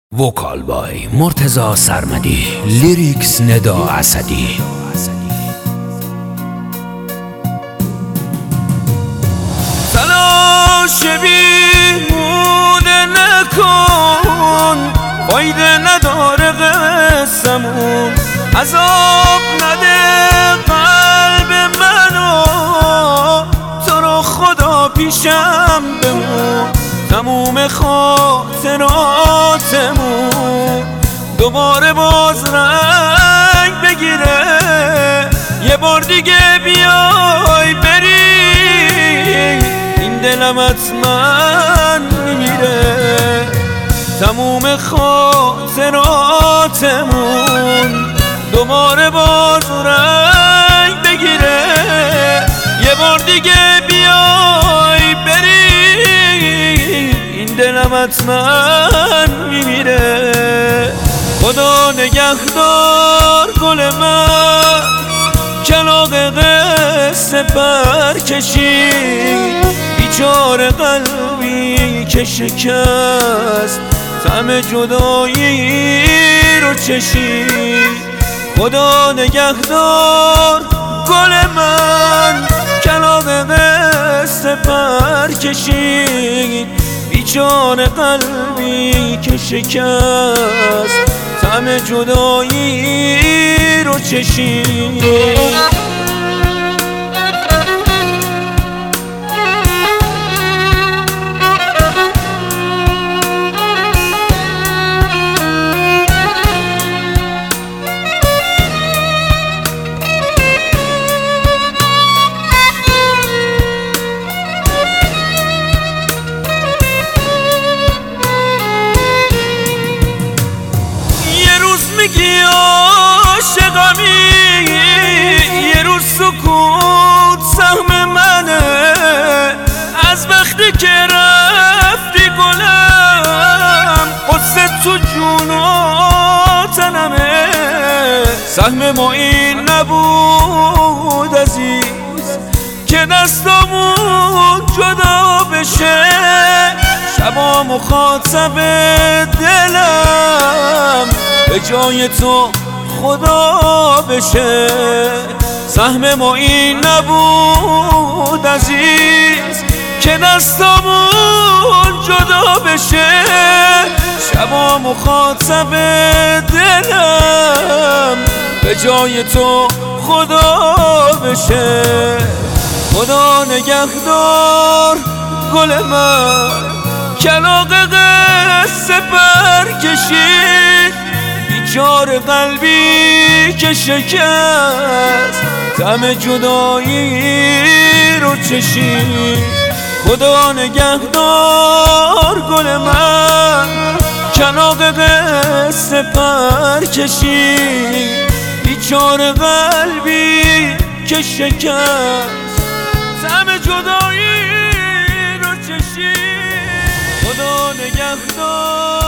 وکال بای مرتضی سرمدی، لیریکس ندا اسدی. تلاش بیهوده نکن، فایده نداره قسمون. عذاب نده قلب منو، تو رو خدا پیشم بمون. تموم خاطراتمون دوباره باز رنگ بگیره. یه بار دیگه بیای بری، این دلم حتما میمیره. تموم خاطراتمون دوباره باز رنگ بگیره. یه بار دیگه بیای بری، دلم حتما میمیره. خدا نگهدار گل من، کلاغ قصه پر کشید. بیچاره قلبی که شکست، طعم جدایی رو چشید. خدا نگهدار گل من، کلاغ قصه پر کشید. بیچاره قلبی که شکست، طعم جدایی رو چشید. میگی عاشقمی، یه روز سکوت سهم منه. از وقتی که رفتی گلم، قصه تو جون و تنمه. سهم ما این نبود عزیز که دستامون جدا بشه. شبا مخاطب دلم به جای تو خدا بشه. سهم ما این نبود عزیز که دستامون جدا بشه. شبا مخاطب دلم به جای تو خدا بشه. خدا نگهدار گل من، کلاغ قصه پر کشید. بیچاره قلبی که شکست، طعم جدایی رو چشید. خدا نگهدار گل من، کلاغ قصه پر کشید. بیچاره قلبی که شکست، طعم جدایی رو چشید. خدا نگهدار